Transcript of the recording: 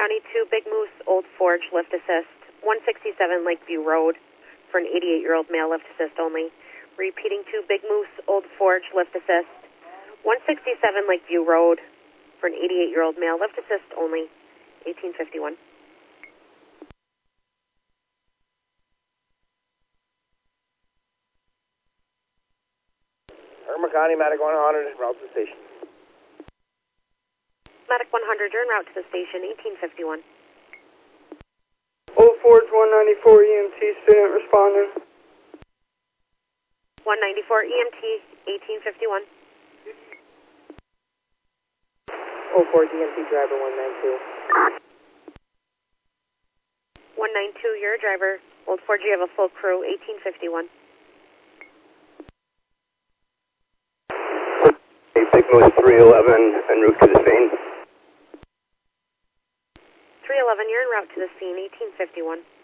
County 2, Big Moose, Old Forge, lift assist. 167 Lakeview Road for an 88-year-old male, lift assist only. Repeating to Big Moose, Old Forge, lift assist. 167 Lakeview Road for an 88-year-old male, lift assist only. 1851. Irma County, Medic 100, route to the station. Medic 100, you're en route to the station, 1851. Old Forge 194 EMT, student responding. 194 EMT, 1851. Old Forge EMT driver 192. 192, you're a driver. Old Forge, you have a full crew, 1851. Big Moose 311 en route to the scene. 311, you're en route to the scene, 1851.